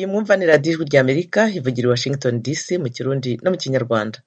Mwumva ni radiyo ijwi ry'Amerika ivugira i Washington DC mu Kirundi no mu Kinyarwanda.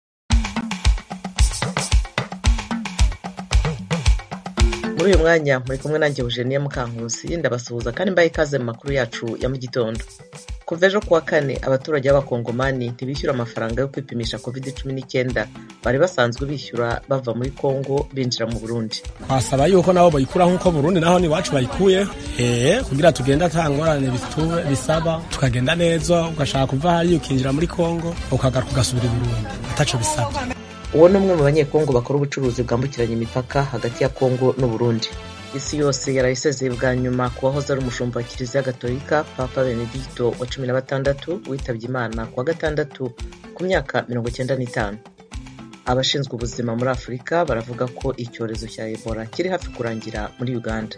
Muri uyu mwanya muri kumwe nanjye Eugenie Mukankusi ndabasuhuza kandi mbaye ikaze mu makuru yacu ya mu gitondo. Kuva ejo kuwa kane abaturage b'Abakongomani ntibishyura amafaranga yo kwipimisha COVID-19 bari basanzwe bishyura bava muri Kongo binjira mu Burundi. Twasaba yuko nabo bayikura nkuko Burundi naho ni wacu bayikuye kugira tugenda atangorane bisaba tukagenda neza ugashaka kuva hari ukinjira muri Kongo ukagaruka ugasubira i Burundi ataco bisaba. Uwo ni umwe mu banyekongo bakora ubucuruzi bwambukiranya imipaka hagati ya Kongo n'u Burundi. Isi yose yarayisezeye bwa nyuma ku wahoze ari umushumba wa Kiliziya Gatolika Papa Benedicto wa 16 witabye Imana kuwa gatandatu ku myaka 95. Abashinzwe ubuzima muri Afurika baravuga ko icyorezo cya Ebola kiri hafi kurangira muri Uganda.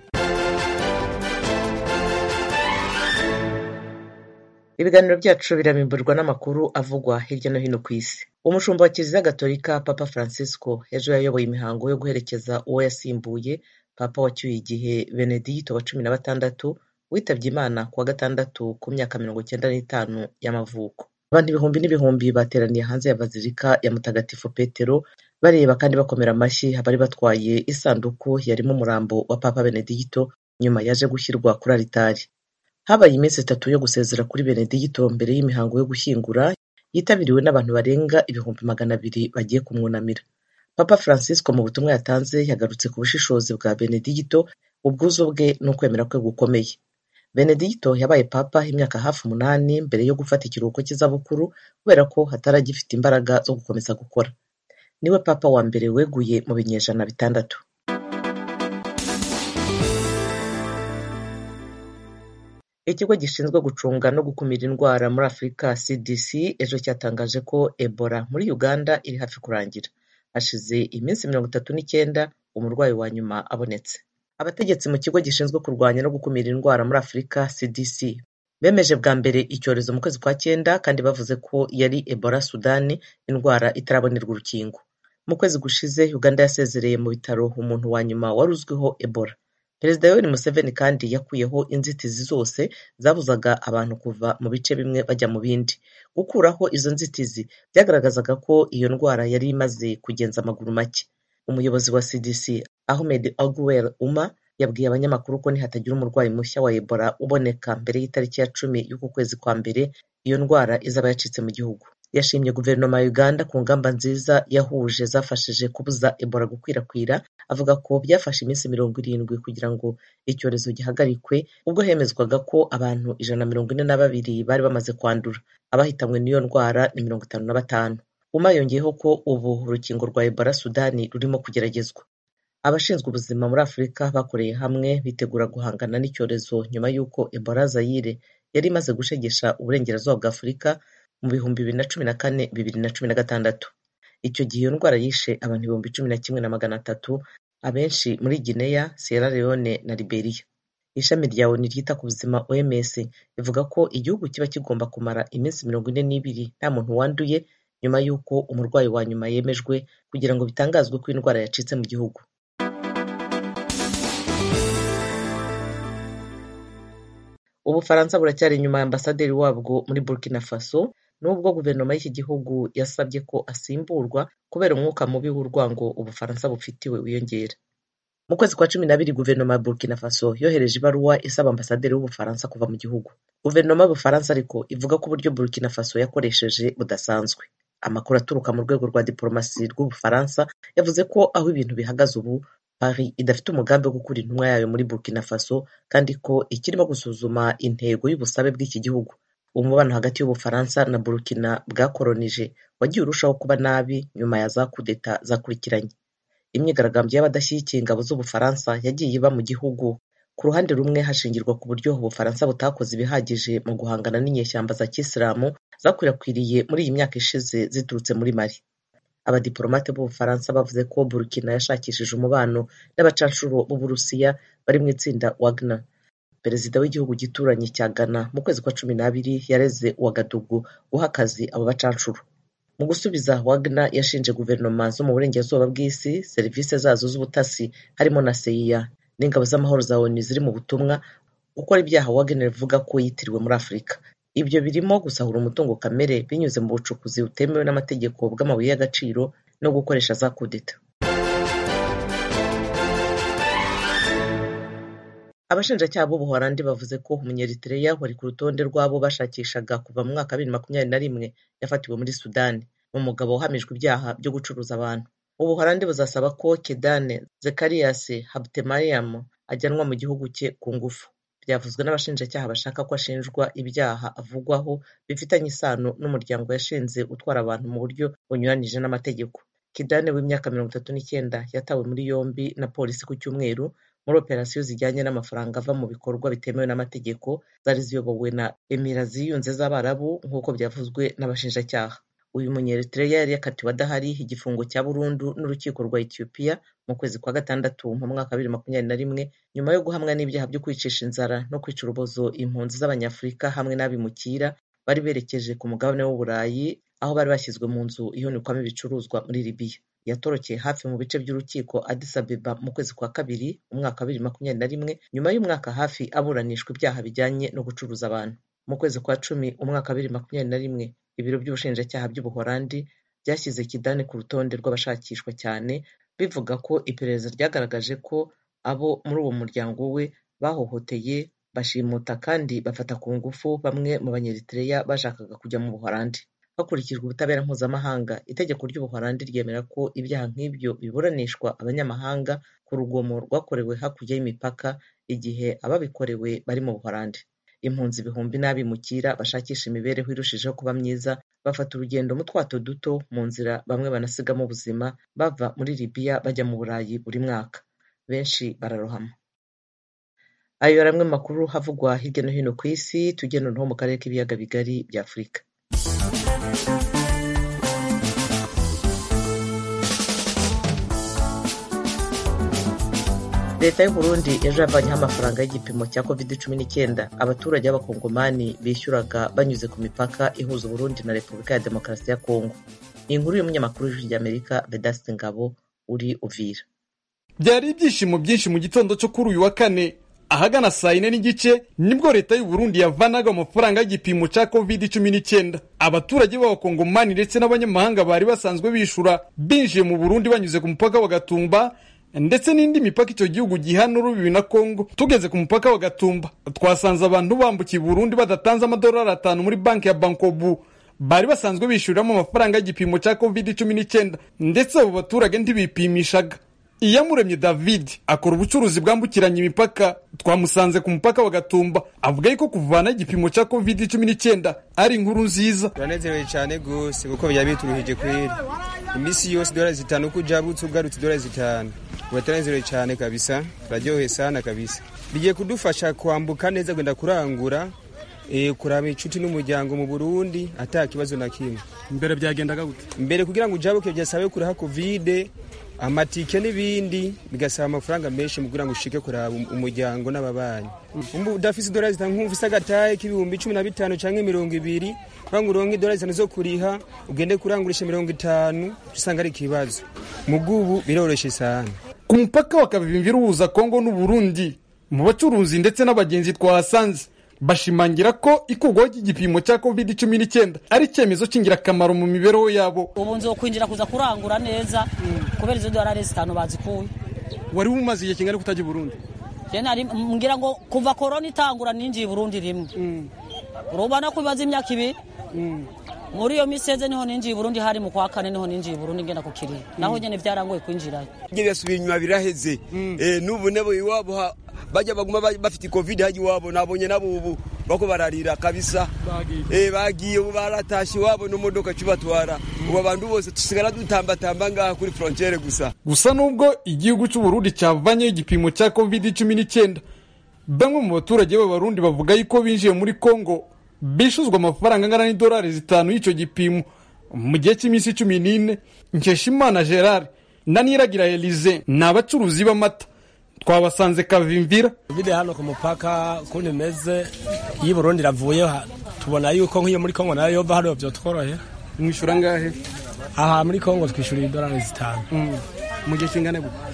Ibiganiro byacu biramimburwa n'amakuru avugwa hirya no hino ku isi. Umushumba wa Kiliziya Gatolika Papa Francisco ejo yayoboye imihango yo guherekeza uwo yasimbuye Papa wacyuye igihe Benedicto wa 16 witabye Imana kuwa gatandatu ku myaka 95 y'amavuko. Abantu ibihumbi n'ibihumbi bateraniye hanze ya Bazilika ya Mutagatifu Petero bareba kandi bakomera amashyi abari batwaye isanduku yarimo umurambo wa Papa Benedicto nyuma yaje gushyirwa kuri alitari. Habaye iminsi 3 yo gusezera kuri Benedicto mbere y'imihango yo gushyingura yitabiriwe n'abantu barenga 200,000 bagiye kumwunamira. Papa Francisco mu butumwa yatanze yagarutse ku bushishozi bwa Benedicto, ubwuzu bwe n'ukwemera kwe gukomeye. Benedicto yabaye papa imyaka hafi 8 mbere yo gufata ikiruhuko cy'izabukuru kubera ko hataragifite imbaraga zo gukomeza gukora. Niwe papa wa mbere weguye mu binyejana 6. Ikigo gishinzwe gucunga no gukumira indwara muri Afurika CDC ejo cyatangaje ko Ebola muri Uganda iri hafi kurangira. Hashize iminsi 39 umurwayi wa nyuma abonetse. Abategetsi mu kigo gishinzwe kurwanya no gukumira indwara muri Afurika CDC bemeje bwa mbere icyorezo mu kwezi kwa 9 kandi bavuze ko yari Ebola Sudani, indwara itarabonerwa urukingo. Mu kwezi gushize Uganda yasezereye mu bitaro umuntu wa nyuma wari uzwiho Ebola. Perezida Yoweri Museveni kandi yakuyeho inzitizi zose zabuzaga abantu kuva mu bice bimwe bajya mu bindi. Gukuraho izo nzitizi byagaragazaga ko iyo ndwara yari imaze kugenza amaguru make. Umuyobozi wa CDC Ahmed Aguel Uma yabwiye abanyamakuru ko nihatagira umurwayi mushya wa Ebola uboneka mbere y'itariki ya 10 y'uku kwezi kwa mbere iyo ndwara izaba yacitse mu gihugu. Yashimye guverinoma ya Uganda ku ngamba nziza yahuje zafashije kubuza Ebola gukwirakwira, avuga ko byafashe iminsi 70 kugira ngo icyorezo gihagarikwe ubwo hemezwaga ko abantu 142 bari bamaze kwandura. Abahitanywe n'iyo ndwara ni 55. Uma yongeyeho ko ubu urukingo rwa Ebola Sudani rurimo kugeragezwa. Abashinzwe ubuzima muri Afurika bakoreye hamwe bitegura guhangana n'icyorezo nyuma y'uko Ebola Zaire yari imaze gushegesha uburengerazuba bwa Afurika mu 2014-2016. Icyo gihe iyo ndwara yishe abantu 11,300, abenshi muri Guinea, Sierra Leone na Liberia. Ishami rya ONU ryita ku buzima OMS rivuga ko igihugu kiba kigomba kumara iminsi 42 nta muntu wanduye nyuma y'uko umurwayi wa nyuma yemejwe kugira ngo bitangazwe ko indwara yacitse mu gihugu. Ubufaransa buracyari inyuma y'ambasaderi wabwo muri Burkina Faso nubwo guverinoma y'iki gihugu yasabye ko asimburwa kubera umwuka mubi w'urwango Ubufaransa bufitiwe wiyongera. Mu kwezi kwa 12 guverinoma ya Burkina Faso yohereje ibaruwa isaba ambasaderi w'Ubufaransa kuva mu gihugu. Guverinoma y'Ubufaransa ariko ivuga ko uburyo Burkina Faso yakoresheje budasanzwe. Amakuru aturuka mu rwego rwa diplomasi rw'Ubufaransa yavuze ko aho ibintu bihagaze ubu Paris idafite umugambi wo gukura intumwa yayo muri Burkina Faso kandi ko ikirimo gusuzuma intego y'ubusabe bw'iki gihugu. Umubano hagati y'Ubufaransa na Burkina bwakolonije wagiye urushaho kuba nabi nyuma ya za kudeta zakurikiranye. Imyigaragambyo y'abadashyigikiye ingabo z'Ubufaransa yagiye iba mu gihugu, ku ruhande rumwe hashingirwa ku buryo Ubufaransa butakoze ibihagije mu guhangana n'inyeshyamba za Kisilamu zakwirakwiriye muri iyi myaka ishize ziturutse muri Mali. Abadiplomate b'Ubufaransa bavuze ko Burkina yashakishije umubano n'abacanshuro b'Uburusiya bari mu itsinda Wagner. Perezida w'igihugu gituranye cya Ghana mu kwezi kwa 12 yareze Ouagadougou guha akazi abo bacanshuro. Mu gusubiza Wagner yashinje guverinoma zo mu burengerazuba bw'isi, serivisi zazo z'ubutasi harimo na CIA n'ingabo z'amahoro za ONU ziri mu butumwa gukora ibyaha Wagner ivuga ko yitiriwe muri Afurika. Ibyo birimo gusahura umutungo kamere binyuze mu bucukuzi butemewe n'amategeko bw'amabuye y'agaciro no gukoresha za kudeta. Abashinjacyaha b'Ubuholandi bavuze ko Umunyeritreya wari ku rutonde rw'abo bashakishaga kuva mu mwaka 2021 yafatiwe muri Sudani, umugabo uhamijwe ibyaha byo gucuruza abantu. Ubuholandi buzasaba ko Kedane Zekarias Habtemariam ajyanwa mu gihugu cye ku ngufu. Byavuzwe n'abashinjacyaha bashaka ko ashinjwa ibyaha avugwaho bifitanye isano n'umuryango yashinze utwara abantu mu buryo bunyuranije n'amategeko. Kidane w'imyaka 39 yatawe muri yombi na polisi ku Cyumweru muri operasiyo zijyanye n'amafaranga ava mu bikorwa bitemewe n'amategeko zari ziyobowe na Emira Ziyunze z'Abarabu nk'uko byavuzwe n'abashinjacyaha. Uyu Munyeritreya yari yakatiwe adahari igifungo cya burundu n'urukiko rwa Ethiopia mu kwezi kwa gatandatu mu mwaka 2021 nyuma yo guhamwa n'ibyaha byo kwicisha inzara no kwica urubozo impunzi z'Abanyafurika hamwe n'abimukira bari berekeje ku mugabane w'Uburayi aho bari bashyizwe mu nzu ihunikwamo ibicuruzwa muri Libya. Yatorokeye hafi mu bice by'urukiko Addis Abeba mu kwezi kwa kabiri umwaka 2021 nyuma y'umwaka hafi aburanishwa ibyaha bijyanye no gucuruza abantu. Mu kwezi kwa 10 umwaka 2021 ibiro by'ubushinjacyaha by'Ubuholandi byashyize Kidane ku rutonde rw'abashakishwa cyane bivuga ko iperereza ryagaragaje ko abo muri uwo muryango we bahohoteye, bashimuta kandi bafata ku ngufu bamwe mu Banyeritreya bashakaga kujya mu Buholandi. Hakurikijwe ubutabera mpuzamahanga, itegeko ry'Ubuholandi ryemera ko ibyaha nk'ibyo biburanishwa abanyamahanga ku rugomo rwakorewe hakurya y'imipaka igihe ababikorewe bari mu Buholandi. Impunzi ibihumbi n'abimukira bashakisha imibereho irushijeho kuba myiza bafata urugendo mu twato duto mu nzira bamwe banasigamo ubuzima bava muri Libya bajya mu Burayi buri mwaka. Benshi bararohama. Ayo yari amwe makuru havugwa hirya no hino ku isi, tugenda noneho mu karere k'ibiyaga bigari bya Afurika. Leta y'u Burundi ejo yavanyeho amafaranga y'igipimo cya COVID-19 abaturage b'abakongomani bishyuraga banyuze ku mipaka ihuza Burundi na Repubulika ya Demokarasi ya Kongo. Inkuru y'umunyamakuru w'Ijwi ry'Amerika Vedaste Ngabo uri Uvira. Byari ibyishimo byinshi mu gitondo cyo kuri uyu wa kane ahagana saa 4 n'igice nibwo leta y'u Burundi yavanaga amafaranga y'igipimo cya COVID-19 abaturage b'abakongomani ndetse n'abanyamahanga bari basanzwe bishura binjiye mu Burundi banyuze ku mupaka wa Gatumba ndetse n'indi mipaka icyo gihugu gihana urubibi na Kongo. Tugeze ku mupaka wa Gatumba twasanze abantu bambukiye Burundi badatanze amadolari 5 muri banki ya Bankobu bari basanzwe bishuriramo amafaranga y'igipimo cya COVID-19 ndetse abo baturage ntibipimishaga. Iyamuremye David akora ubucuruzi bwambukiranya imipaka twamusanze ku mupaka wa Gatumba avuga yuko kuvana igipimo cya COVID-19 ari inkuru nziza. Turanezerewe cyane gose kuko byabituruhije kweri. Imisi yose $5 kujabutse ugarutse $5. Turanezerewe cyane kabisa, turaryohe sana kabisa. Bigiye kudufasha kwambuka neza gwenda kurangura kuraba inshuti n'umuryango mu Burundi ata kibazo na kimwe. Mbere byagendaga gute? Mbere kugira ngo ujabuke byasabe kuri COVID amatike n'ibindi bigasaba amafaranga menshi mu kugira ngo ushike kuraba umuryango n'ababanyi. Udafise dolari zitankumvise agataye k'ibihumbi 15 canke 20 bangu uronke dolari zano zo kuriha ugende kurangurisha 50 usanga ari kibazo. Mugubu biroroshe sana. Ku mupaka wa Kavimvira uhuza Kongo n'u Burundi mu bacuruzi ndetse n'abagenzi twasanze bashimangira ko ikugwa y'igipimo cya COVID-19 ari cyemezo cy'ingirakamaro mu mibereho yabo. Ubu nzo kwinjira kuza kurangura neza kubera izo dolari 5 bazikuye. Wari umaze igihe kingana kutaje Burundi? Ari ngira ngo kuva corona itangura ninjiye Burundi rimwe. Urubana kubaza imyaka 2. Muri yo miseze niho ninjiye Burundi hari mu kwa kane niho ninjiye Burundi ngenda kukiri. Naho nyene byarangoye kwinjira. Ngiye subiye inyuma biraheze. Nubu nabo iwabo bajya baguma bafite COVID haji wabo nabonye nabo ubu bako bararira kabisa. Bagiye baratashe wabo no modoka cyubatwara. Ubu abantu bose tusigara dutamba ngaha kuri frontiere gusa nubwo igihugu cy'u Burundi cyavanye igipimo cya COVID-19 bamwe mu baturage b'abarundi bavuga yuko binjiye muri Kongo bishuzwa amafaranga angana n'idolari 5 y'icyo gipimo mu gihe cy'iminsi 14. Nkeshimana Gerard na Niragira Elize n'abacuruzi b'amata twabasanze Kavimvira. Bide hano ku mupaka kune meze y'u Burundi ravuye tubona yuko nk'iyo muri Kongo nayo yova hano byo tworohe. Mwishura ngahe? Aha muri Kongo twishura $5. Mu gihe kingana gute?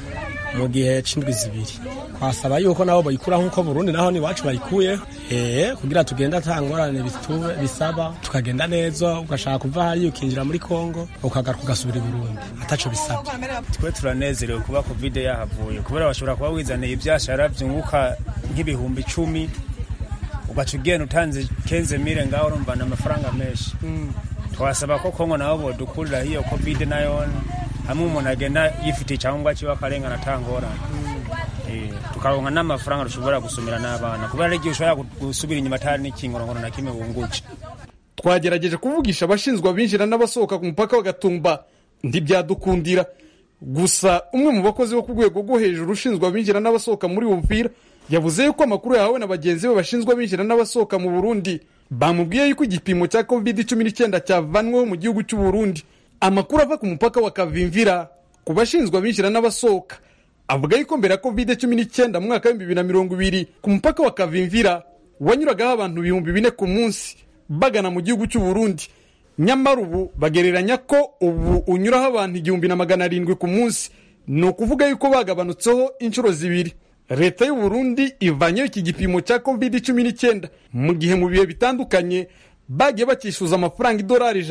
mu gihe c'indwi zibiri. Twasaba yuko nabo bayikuraho nkuko Burundi naho ni wacu bayikuye kugira tugenda atangorane bisaba tukagenda neza, ugashaka kuva hari ukinjira muri Kongo ukagaruka ugasubira i Burundi ataco bisabye. Twe turanezerewe kuba covid yahavuye kubera bashobora kuba wizaniye ivyashara byunguka nk'ibihumbi 10 ugaca ugenda utanze 15,000 ngaho urumva amafaranga menshi. Twasaba ko Kongo nabo bodukurira hiyo covid nayo hamwe umuntu agenda yifitiye cyangwa kiba karengana atangorane. Tukaronka n'amafaranga rushobora gusumira n'abana kubera igihe ushobora gusubira inyuma atari n'ikingorongoro na kimwe bunguce. Twagerageje kuvugisha abashinzwe abinjira n'abasohoka ku mupaka wa Gatumba ntibyadukundira. Gusa umwe mu bakozi bo ku rwego rwo hejuru ushinzwe abinjira n'abasohoka muri Uvira yavuze yuko amakuru yahawe na bagenzi be bashinzwe abinjira n'abasohoka mu Burundi bamubwiye yuko igipimo cya COVID-19 cyavanweho mu gihugu cy'u Burundi. Amakuru ava ku mupaka wa Kavimvira ku bashinzwe abinjira n'abasohoka avuga yuko mbere ya COVID-19 mu mwaka wa 2020 ku mupaka wa Kavimvira wanyuragaho abantu 4,000 ku munsi bagana mu gihugu cy'u Burundi. Nyamara ubu bagereranya ko ubu unyuraho abantu 1,700 ku munsi, ni ukuvuga yuko bagabanutseho inshuro zibiri. Leta y'u Burundi ivanyeho iki gipimo cya COVID-19 mu gihe mu bihe bitandukanye bagiye bakishyuza amafaranga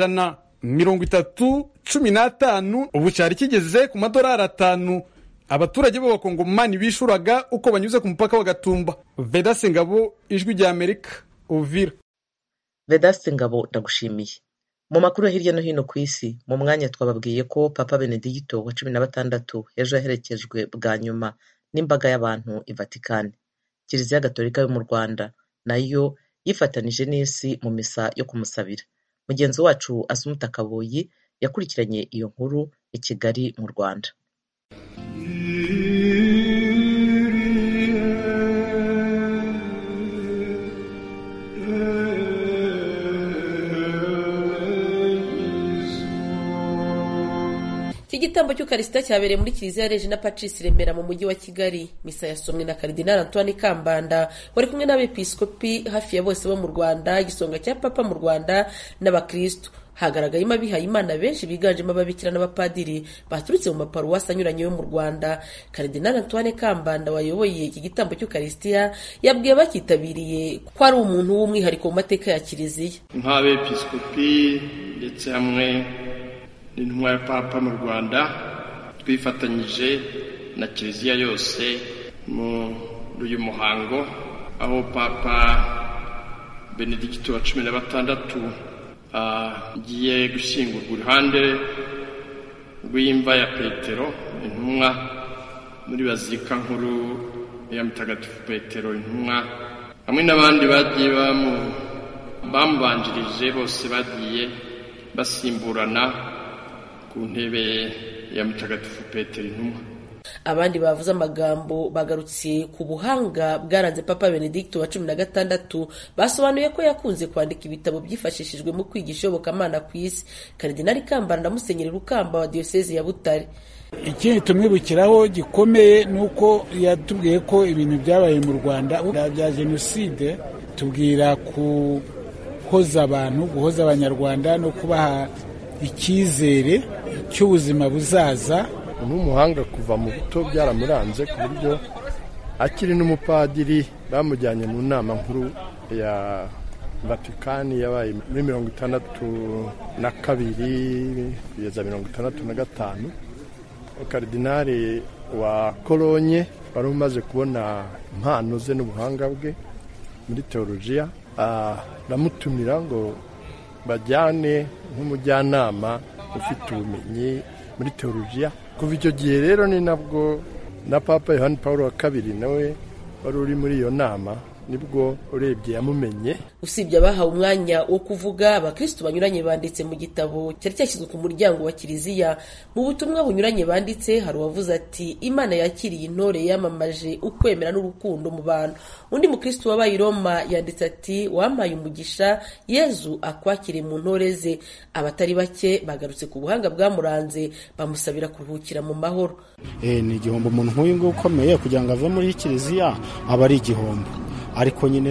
$315 ubu cyari kigeze ku $5. Abaturage b'abakongomani bishuraga uko banyuze ku mupaka wa Gatumba. Vedaste Ngabo, Ijwi rya Amerika, Uvira. Vedaste Ngabo, ndagushimiye. Mu makuru hirya no hino ku isi mu mwanya twababwiye ko Papa Benedicto wa 16 ejo yaherekejwe bwa nyuma n'imbaga y'abantu i Vatican. Kiliziya Gatolika yo mu Rwanda nayo yifatanije n'isi mu misa yo kumusabira. Mugenzi wacu Asumuta Kaboyi yakurikiranye iyo nkuru i Kigali mu Rwanda. Igitambo cy'Ukarisitiya cyabereye muri Kiliziya Regina Pacis Remera mu mujyi wa Kigali. Misa yasomwe na Kardinali Antoine Kambanda wari kumwe n'abepiskopi hafi ya bose bo mu Rwanda, igisonga cya Papa mu Rwanda n'abakristo. Hagaragayemo abihaye Imana benshi biganjemo ababikira n'abapadiri baturutse mu maparuwasi anyuranye yo mu Rwanda. Kardinali Antoine Kambanda wayoboye iki gitambo cy'Ukarisitiya yabwiye bakitabiriye ko ari umuntu w'umwihariko mu mateka ya Kiliziya. Nk'abepiskopi ndetse hamwe n'intumwa ya Papa mu Rwanda twifatanyije na Kiliziya yose muri uyu muhango aho Papa Benedicto wa 16 agiye gushyingurwa iruhande rw'imva ya Petero intumwa muri bazilika nkuru ya Mutagatifu Petero intumwa, hamwe n'abandi bagiye bamubanjirije bose bagiye basimburana ku ntebe ya Mutagatifu Petero intumwa. Abandi bavuze amagambo bagarutse ku buhanga bwaranze Papa Benedicto wa 16, basobanuye ko yakunze kwandika ibitabo byifashishijwe mu kwigisha iyobokamana ku isi. Kardinali Kambanda Musenyeri Rukamba wa Diocese ya Butare. Ikindi tumwibukiraho gikomeye nuko yatubwiye ko ibintu byabaye mu Rwanda bya Jenoside, tubwira guhoza abantu, guhoza abanyarwanda no kubaha icyizere cy'ubuzima buzaza. N'umuhanga kuva mu buto byaramuranze ku buryo akiri n'umupadiri bamujyanye mu nama nkuru ya Vatikani yabaye muri 62 kugeza 65. Kardinali wa Kolonye wari umaze kubona impano ze n'ubuhanga bwe muri teologiya, aramutumira ngo bajyane nk'umujyanama ufite ubumenyi muri teologiya. Kuva icyo gihe rero ni nabwo na Papa Yohani Paulo wa II nawe wari uri muri iyo nama, nibwo urebye yamumenye. Usibye abahawe umwanya wo kuvuga, abakristo banyuranye banditse mu gitabo cyari cyashyizwe ku muryango wa Kiliziya. Mu butumwa bunyuranye banditse hari uwavuze ati Imana yakiriye intore yamamaje ukwemera n'urukundo mu bantu. Undi mukristo wabaye i Roma yanditse ati wampaye umugisha, Yezu akwakire mu ntore ze. Abatari bake bagarutse ku buhanga bwamuranze bamusabira kuruhukira mu mahoro. Ni igihombo umuntu nk'uyu nguyu ukomeye kugira ngo ave muri Kiliziya aba ari igihombo, ariko nyine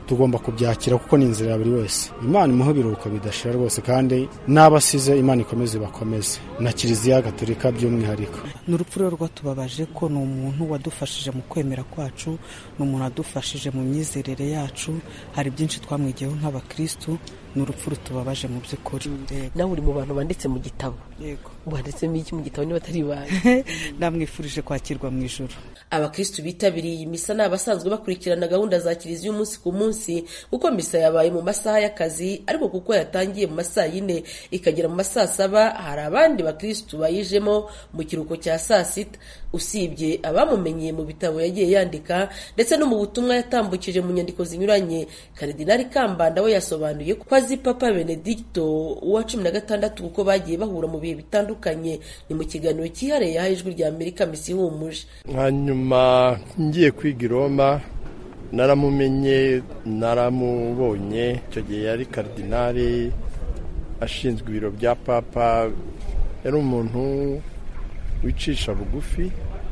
tugomba kubyakira kuko ni inzira ya buri wese. Imana imuhe ibiruhuko bidashira rwose, kandi n'abasize Imana ikomeze bakomeze, na Kiliziya Gatolika by'umwihariko. N'urupfu rwatubabaje ko ni umuntu wadufashije mu kwemera kwacu, ni umuntu wadufashije mu myizerere yacu, hari byinshi twamwigiyeho nk'abakristu. N'urupfu rutubabaje mu by'ukuri. Nawe uri mu bantu banditse mu gitabo. Yego. Wanditsemo iki mu gitabo niba atari baye? Namwifurije kwakirwa mu ijuru. Abakristu bitabiriye iyi misa ni abasanzwe bakurikirana gahunda za Kiliziya umunsi ku munsi, kuko misa yabaye mu masaha y'akazi, ariko kuko yatangiye mu masaa 4 ikagera mu masaa 7, hari abandi bakristu bayijemo mu kiruhuko cya saa 6. Usibye abamumenyeye mu bitabo yagiye yandika ndetse no mu butumwa yatambukije mu nyandiko zinyuranye, Karidinali Kambanda we yasobanuye ko azi Papa Benedicto wa 16 kuko bagiye bahura mu bihe bitandukanye. Ni mu kiganiro cyihariye yahaye Ijwi rya Amerika Misi Humuje. Hanyuma ngiye kwiga i Roma naramumenye, naramubonye icyo gihe yari karidinali ashinzwe ibiro bya Papa. Yari umuntu wicisha bugufi,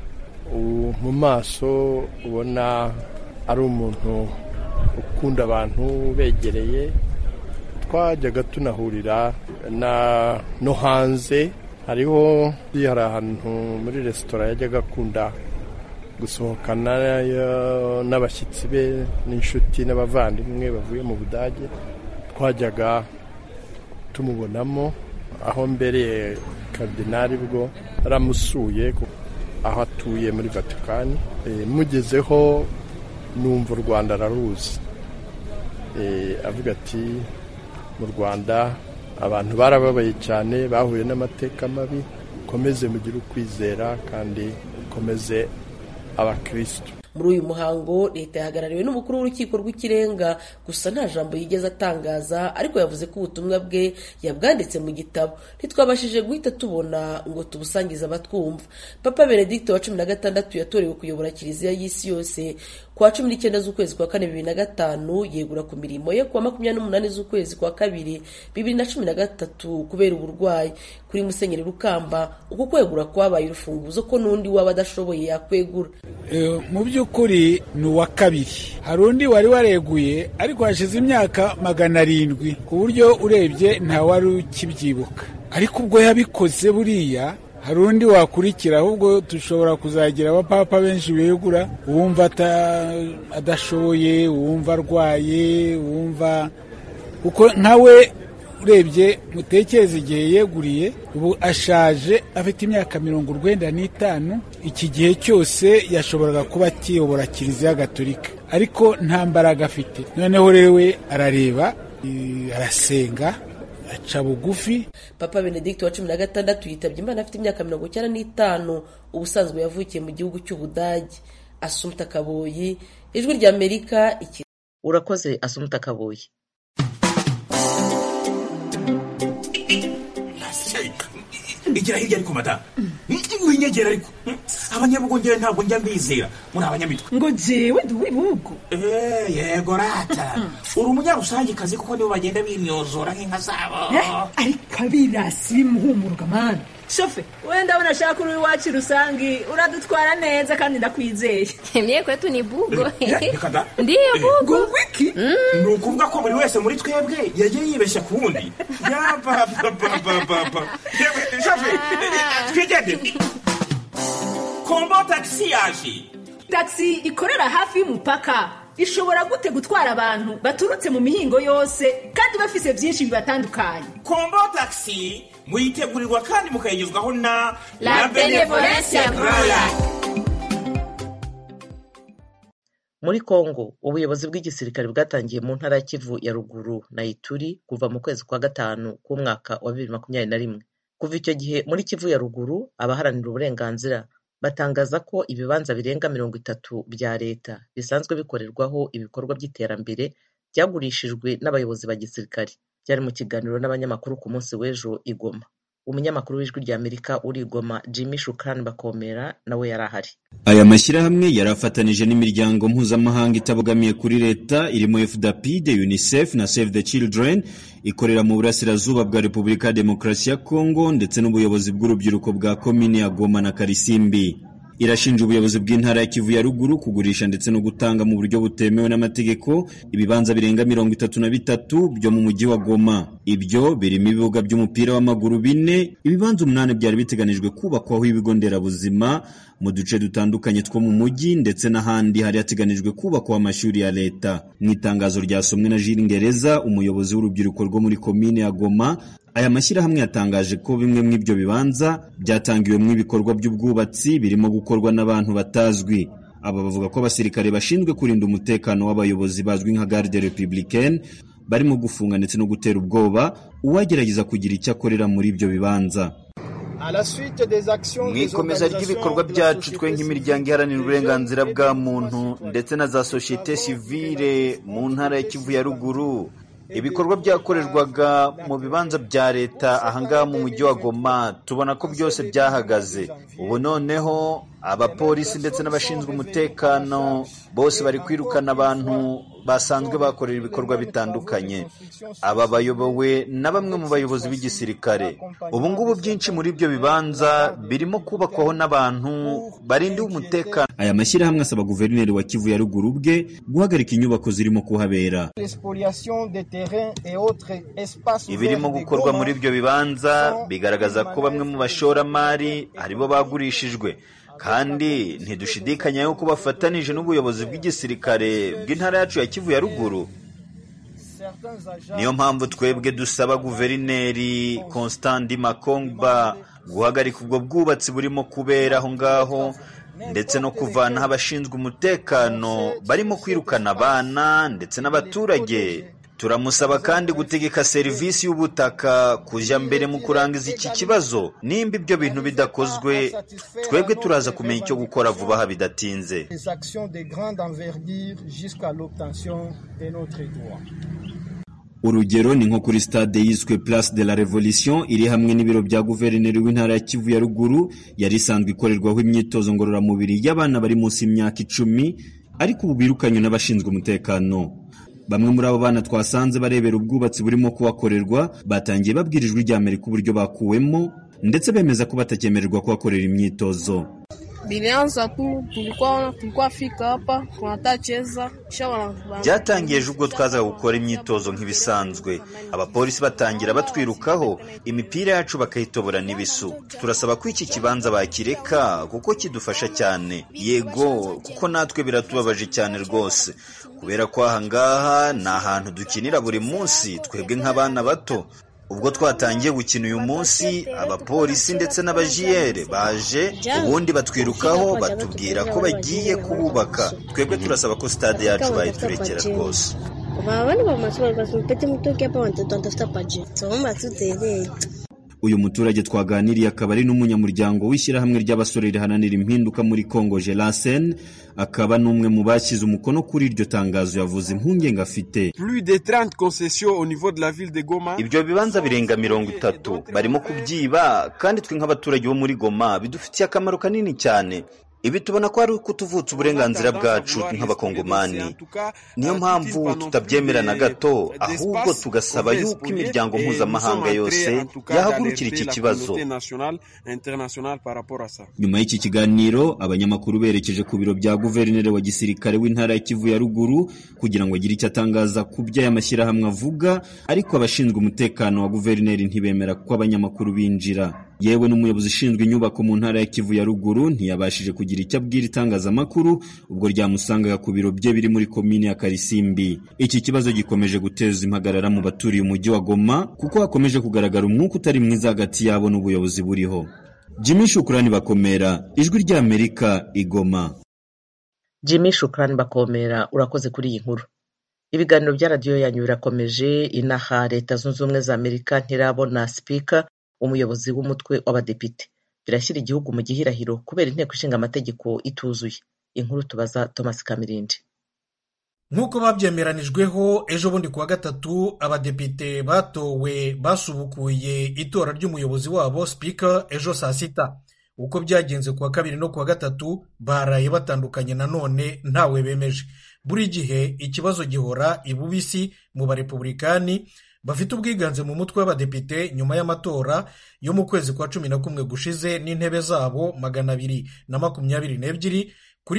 mu maso ubona ari umuntu ukunda abantu begereye. Twajyaga tunahurira no hanze, hari ahantu muri resitora yajyaga akunda gusohokana n'abashyitsi be n'inshuti n'abavandimwe bavuye mu Budage. Twajyaga tumubonamo, aho mbere karidinali bwo aramusuye aho atuye muri Vatikani. Mugezeho numva u Rwanda araruzi, avuga ati mu Rwanda abantu barababaye cyane, bahuye n'amateka mabi, komeze mugire ukwizera kandi komeze abakristo. Muri uyu muhango leta yahagarariwe n'umukuru w'urukiko rw'ikirenga, gusa nta jambo yigeze atangaza, ariko yavuze ko ubutumwa bwe yabwanditse mu gitabo. Ntitwabashije guhita tubona ngo tubusangize abatwumva. Papa Benedicto wa 16 yatorewe kuyobora Kiliziya y'isi yose kwa 19 z'ukwezi kwa 4 2005, yegura ku mirimo ye kwa 28 z'ukwezi kwa 2 2013 kubera uburwayi. Kuri Musenyeri Rukamba, uko kwegura kwabaye urufunguzo ko n'undi waba adashoboye yakwegura. Mu by'ukuri ni uwa kabiri. Hari undi wari wareguye ariko hashize imyaka 700 ku buryo urebye nta wari ukibyibuka, ariko ubwo yabikoze buriya hari undi wakurikira. Ahubwo dushobora kuzagira abapapa benshi begura, uwumva adashoboye, uwumva arwaye, uwumva kuko nkawe urebye mutekereze igihe yeguriye, ubu ashaje afite imyaka 95. Iki gihe cyose yashoboraga kuba akiyobora Kiliziya Gatolika, ariko nta mbaraga afite. Noneho rewe arareba, arasenga, aca bugufi. Papa Benedicto wa 16 yitabye Imana afite imyaka 95. Ubusanzwe yavukiye mu gihugu cy'Ubudage. Assumpta Kaboyi, Ijwi rya Amerika. Urakoze Assumpta Kaboyi. Igira hirya ariko madamu, winyegera ariko abanyabugongera ntabwo njya mbizera, muri abanyamitwe ngo jewe nduwibugo. Yego rata, uri umunyarusangikazi kuko nibo bagenda bimyozora nk'inka zabo. Ariko abirasi bimuhumuruka mana. Shofe, wewe ndabona shaka uri wacu rusangi, uradutwara neza kandi ndakwizeye. Mie kwetu ni bugo. Ndiyo bugo. Wiki? Nukuvuga ko buri wese muri twebwe yagiye yibeshya ku wundi. Papa. Shofe, twigende. Kombo taxi yaje. Taxi ikorera hafi y'umupaka. Ishobora gute gutwara abantu baturutse mu mihingo yose kandi bafise byinshi bibatandukanye. Kombo taxi muyitegurirwa kandi mukayigezwaho na La Benevolencia Royal. Muri Kongo, ubuyobozi bw'igisirikare bwatangiye mu ntara ya Kivu ya ruguru na Ituri kuva mu kwezi kwa 5 k'umwaka wa 2021. Kuva icyo gihe muri Kivu ya ruguru, abaharanira uburenganzira batangaza ko ibibanza birenga 30 bya leta bisanzwe bikorerwaho ibikorwa by'iterambere byagurishijwe n'abayobozi ba gisirikare. Byari mu kiganiro n'abanyamakuru ku munsi w'ejo i Goma. Umunyamakuru w'Ijwi rya Amerika uri i Goma, Jimmy Shukran Bakomera, nawe yarahari. Aya mashyirahamwe yarafatanije n'imiryango mpuzamahanga itabogamiye kuri leta irimo FDAPID, UNICEF na Save the Children ikorera mu burasirazuba bwa Repubulika ya Demokarasi ya Kongo ndetse n'ubuyobozi bw'urubyiruko bwa komine ya Goma na Karisimbi. irashinja ubuyobozi bw'intara ya Kivu ya ruguru kugurisha ndetse no gutanga mu buryo butemewe n'amategeko ibibanza birenga 33 byo mu mujyi wa Goma. Ibyo birimo ibibuga by'umupira w'amaguru 4, ibibanza 8 byari biteganijwe kubakwaho ibigo nderabuzima mu duce dutandukanye two mu mujyi ndetse n'ahandi hari hateganijwe kubakwa amashuri ya leta. Mu itangazo ryasomwe na Jules Ngereza, umuyobozi w'urubyiruko rwo muri komine ya Goma, aya mashyirahamwe yatangaje ko bimwe mu ibyo bibanza byatangiwe mu ibikorwa by'ubwubatsi birimo gukorwa n'abantu batazwi. Aba bavuga ko abasirikare bashinzwe kurinda umutekano w'abayobozi bazwi nka Garde Républicaine barimo gufunga ndetse no gutera ubwoba uwagerageza kugira icyo akorera muri ibyo bibanza. Mu ikomeza ry'ibikorwa byacu twe nk'imiryango iharanira uburenganzira bwa muntu ndetse na za société civile mu ntara ya Kivu ya ruguru, ibikorwa byakorerwaga mu bibanza bya leta ahangaha mu mujyi wa Goma tubona ko byose byahagaze. Ubu noneho abapolisi ndetse n'abashinzwe umutekano bose bari kwirukana abantu basanzwe bakorera ibikorwa bitandukanye. Aba bayobowe na bamwe mu bayobozi b'igisirikare. Ubu ngubu byinshi muri ibyo bibanza birimo kubakwaho n'abantu barindiwe umutekano. Aya mashyirahamwe asaba guverineri wa Kivu ya ruguru bwe guhagarika inyubako zirimo kuhabera. Ibirimo gukorwa muri ibyo bibanza bigaragaza ko bamwe mu bashoramari aribo bagurishijwe, kandi ntidushidikanya yuko bafatanije n'ubuyobozi bw'igisirikare bw'intara yacu ya Kivu ya ruguru. Niyo mpamvu twebwe dusaba guverineri Constant Makongba guhagarika ubwo bwubatsi burimo kubera aho ngaho ndetse no kuvanaho abashinzwe umutekano barimo kwirukana abana ndetse n'abaturage. Turamusaba kandi gutegeka serivisi y'ubutaka kujya mbere mu kurangiza iki kibazo. Nimba ibyo bintu bidakozwe, twebwe turaza kumenya icyo gukora vuba aha bidatinze. Urugero ni nko kuri stade yiswe Place de la Révolution iri hamwe n'ibiro bya guverineri w'intara ya Kivu ya ruguru yari isanzwe ikorerwaho imyitozo ngororamubiri y'abana bari munsi y'imyaka 10, ariko ubu birukanywe n'abashinzwe umutekano. Bamwe muri abo bana twasanze barebera ubwubatsi burimo kuhakorerwa batangiye babwira Ijwi ry'Amerika uburyo bakuwemo ndetse bemeza ko batakemererwa kuhakorera imyitozo. Bilianza tu tulikuwa fika hapa tunatacheza byatangiye ubwo twazaga gukora imyitozo nk'ibisanzwe. Abapolisi batangira batwirukaho imipira yacu bakayitobora n'ibisu. Turasaba ko iki kibanza bakireka kuko kidufasha cyane. Yego kuko natwe biratubabaje cyane rwose, kubera ko ahangaha ni ahantu dukinira buri munsi twebwe nk'abana bato. Ubwo twatangiye gukina uyu munsi, abapolisi ndetse n'abajiyere baje ubundi batwirukaho batubwira ko bagiye kububaka. Twebwe turasaba ko stade yacu bayiturekera rwose. Uyu muturage twaganiriye akaba ari n'umunyamuryango w'ishyirahamwe ry'abasore rihananira impinduka muri Congo Gelasen, akaba n'umwe mu bashyize umukono kuri iryo tangazo. Yavuze impungenge afite. Ibyo bibanza birenga 30 barimo kubyiba, kandi twe nk'abaturage bo muri Goma bidufitiye akamaro kanini cyane. Ibi tubona ko ari kutuvutsa uburenganzira bwacu nk'abakongomani. Niyo mpamvu tutabyemera na gato, ahubwo tugasaba yuko imiryango mpuzamahanga yose yahagurukira iki kibazo. Nyuma y'iki kiganiro, abanyamakuru berekeje ku biro bya guverineri wa gisirikare w'intara ya Kivu ya ruguru kugira ngo agire icyo atangaza ku by'aya mashyirahamwe avuga, ariko abashinzwe umutekano wa guverineri ntibemera ko abanyamakuru binjira. Yewe n'umuyobozi ushinzwe inyubako mu ntara ya Kivu ya ruguru ntiyabashije kugira icyo abwira itangazamakuru ubwo ryamusangaga ku biro bye biri muri komine ya Karisimbi. Iki kibazo gikomeje guteza impagarara mu baturiye umujyi wa Goma kuko hakomeje kugaragara umwuka utari mwiza hagati yabo n'ubuyobozi buriho. Jimmy Shukrani Bakomera, Ijwi ry'Amerika, Igoma. Jimmy Shukrani Bakomera, urakoze kuri iyi nkuru. Ibiganiro bya radiyo yanyu birakomeje. Inaha Leta Zunze Ubumwe za Amerika ntirabona speaker, umuyobozi w'umutwe w'abadepite. Birashyira igihugu mu gihirahiro kubera inteko ishinga amategeko ituzuye. Inkuru tubaza Thomas Kamirindi. Nk'uko babyemeranijweho ejo bundi kuwa gatatu, abadepite batowe basubukuye itora ry'umuyobozi wabo speaker ejo saa 6. Uko byagenze kuwa kabiri no kuwa gatatu baraye batandukanye nanone ntawe bemeje. Buri gihe ikibazo gihora ibubisi mu barepublikani bafite ubwiganze mu mutwe w'abadepite nyuma y'amatora yo mu kwezi kwa 11 gushize n'intebe zabo 222 kuri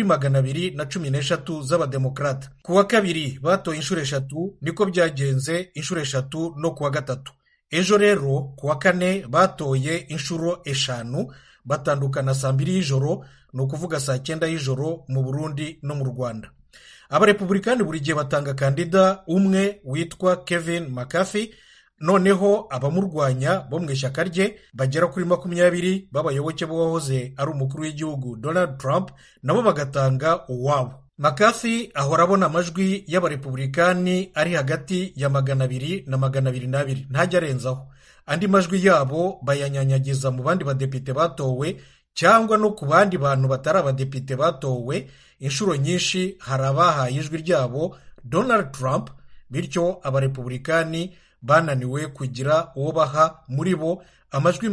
213 z'abademokrata. Ku wa kabiri batoye inshuro 3, niko byagenze inshuro 3 no ku wa gatatu. Ejo rero ku wa kane batoye inshuro 5, batandukana saa 2 y'ijoro, ni ukuvuga saa 9 y'ijoro mu Burundi no mu Rwanda. Abarepublikani buri gihe batanga kandida umwe witwa Kevin McCarthy, noneho abamurwanya bo mu ishyaka rye bagera kuri 20 b'abayoboke b'uwahoze ari umukuru w'igihugu Donald Trump nabo bagatanga uwabo. McCarthy ahora abona amajwi y'abarepublikani ari hagati ya 200 na 220, ntajya arenzaho. Andi majwi yabo bayanyanyagiza mu bandi badepite batowe cyangwa no ku bandi bantu batari abadepite batowe. Inshuro nyinshi hari abahaye ijwi ryabo Donald Trump, bityo abarepublikani bananiwe kugira uwo baha muri bo amajwi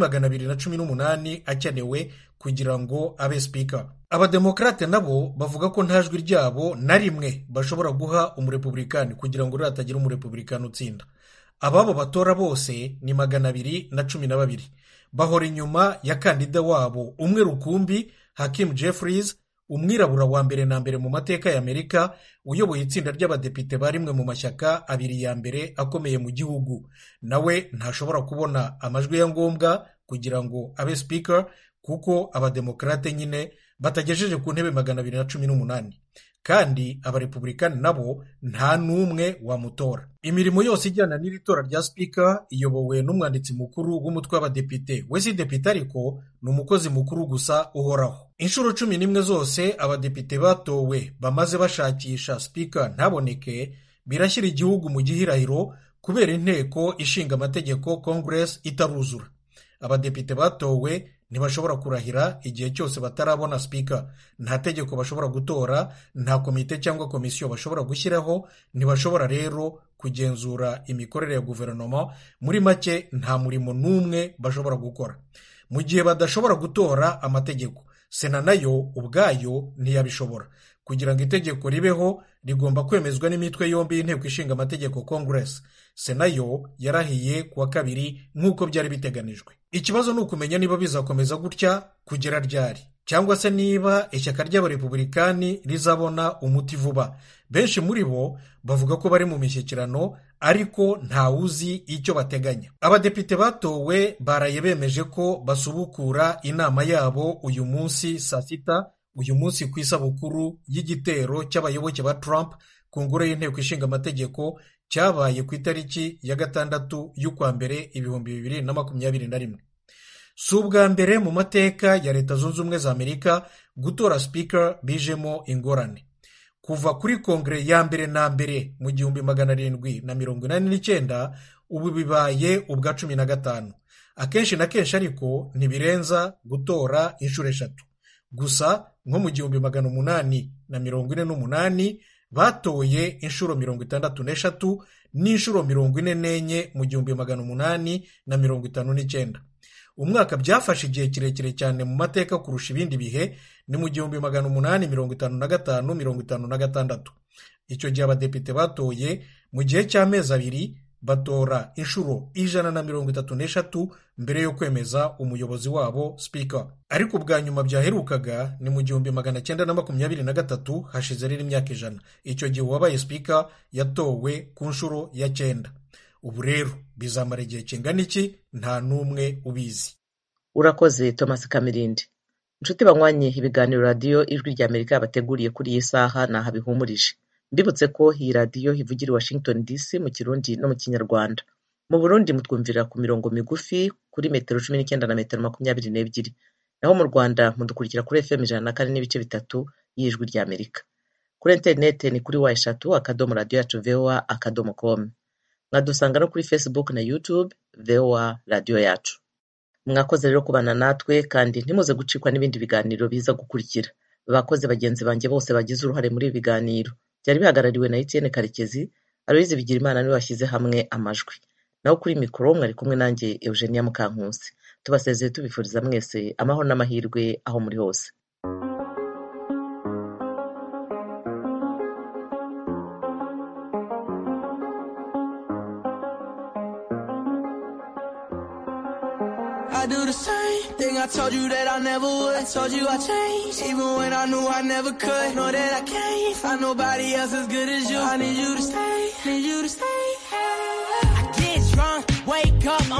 218 akenewe kugira ngo abe speaker. Abademokrate nabo bavuga ko nta jwi ryabo na rimwe bashobora guha umurepublikani kugira ngo hatagira umurepublikani utsinda. Ababo batora bose ni 212, bahora inyuma ya kandida wabo umwe rukumbi Hakeem Jeffries, umwirabura wa mbere na mbere mu mateka ya Amerika, uyoboye itsinda ry'abadepite barimwe mu mashyaka abiri ya mbere akomeye mu gihugu. Nawe ntashobora kubona amajwi ya ngombwa kugira ngo abe speaker kuko abademokrate nyine batagejeje ku ntebe 218, kandi abarepublikani nabo nta n'umwe wamutora. Imirimo yose ijyana n'iri tora rya speaker iyobowe n'umwanditsi mukuru w'umutwe w'abadepite. We si depite ariko ni umukozi mukuru gusa uhoraho. Inshuro 11 zose abadepite batowe bamaze bashakisha speaker ntaboneke, birashyira igihugu mu gihirahiro kubera inteko ishinga amategeko Congress itaruzura. Abadepite batowe ntibashobora kurahira igihe cyose batarabona speaker. Nta tegeko bashobora gutora, nta komite cyangwa komisiyo bashobora gushyiraho, ntibashobora rero kugenzura imikorere ya guverinoma. Muri make nta murimo n'umwe bashobora gukora. Mu gihe badashobora gutora amategeko, Sena nayo ubwayo ntiyabishobora. Kugira ngo itegeko ribeho rigomba kwemezwa n'imitwe yombi y'inteko ishinga amategeko Congress. Sena yo yarahiye ku wa kabiri nk'uko byari biteganijwe. Ikibazo ni ukumenya niba bizakomeza gutya kugera ryari, cyangwa se niba ishyaka ry'abarepublikani rizabona umuti vuba. Benshi muri bo bavuga ko bari mu mishyikirano ariko ntawuzi icyo bateganya. Abadepite batowe baraye bemeje ko basubukura inama yabo uyu munsi saa 6, uyu munsi ku isabukuru y'igitero cy'abayoboke ba Trump ku ngoro y'inteko ishinga amategeko cyabaye ku itariki ya 6 y'ukwa mbere 2021. Si ubwa mbere mu mateka ya Leta Zunze Ubumwe za Amerika gutora speaker bijemo ingorane. Kuva kuri kongere ya mbere na mbere mu 1789 ubu bibaye ubwa 15. Akenshi na kenshi ariko ntibirenza gutora inshuro 3. Gusa nko mu 1848 batoye inshuro 63 n'inshuro 44 mu 1859. Umwaka byafashe igihe kirekire cyane mu mateka kurusha ibindi bihe ni mu 1855-56. Icyo gihe abadepite batoye mu gihe cy'amezi 2 batora inshuro 133 mbere yo kwemeza umuyobozi wabo speaker. Ariko ubwa nyuma byaherukaga ni mu 1923, hashize rero imyaka 100. Icyo gihe uwabaye speaker yatowe ku nshuro ya 9. Ubu rero bizamara igihe kingana iki nta n'umwe ubizi. Urakoze Thomas Kamirindi. Inshuti banywanye ibiganiro radio Ijwi rya Amerika bateguriye kuri iyi saha naha bihumurije. Mbibutse ko iyi radio ivugira i Washington DC mu Kirundi no mu Kinyarwanda. Mu Burundi mutwumvira ku mirongo migufi kuri metero 19 na metero 22. Naho mu Rwanda mudukurikira kuri FM 104.3 y'Ijwi rya Amerika. Kuri internet ni kuri wa3.radio.voa.com. Mwadusanga no kuri Facebook na YouTube VOA Radio Yacu. Mwakoze rero kubana natwe kandi ntimuze gucikwa n'ibindi biganiro biza gukurikira. Bakoze bagenzi banjye bose bagize uruhare muri ibi biganiro. Byari bihagarariwe na Etienne Karekezi, Aloyize Bigirimana niwe washyize hamwe amajwi. Naho kuri mikoro mwari kumwe nanjye Eugenia Mukankusi. Tubasezeye tubifuriza mwese amahoro n'amahirwe aho muri hose. I do the same thing I told you that I never would. I told you I changed, even when I knew I never could. Know that I can't find nobody else as good as you. I need you to stay, need you to stay. I get drunk, wake up,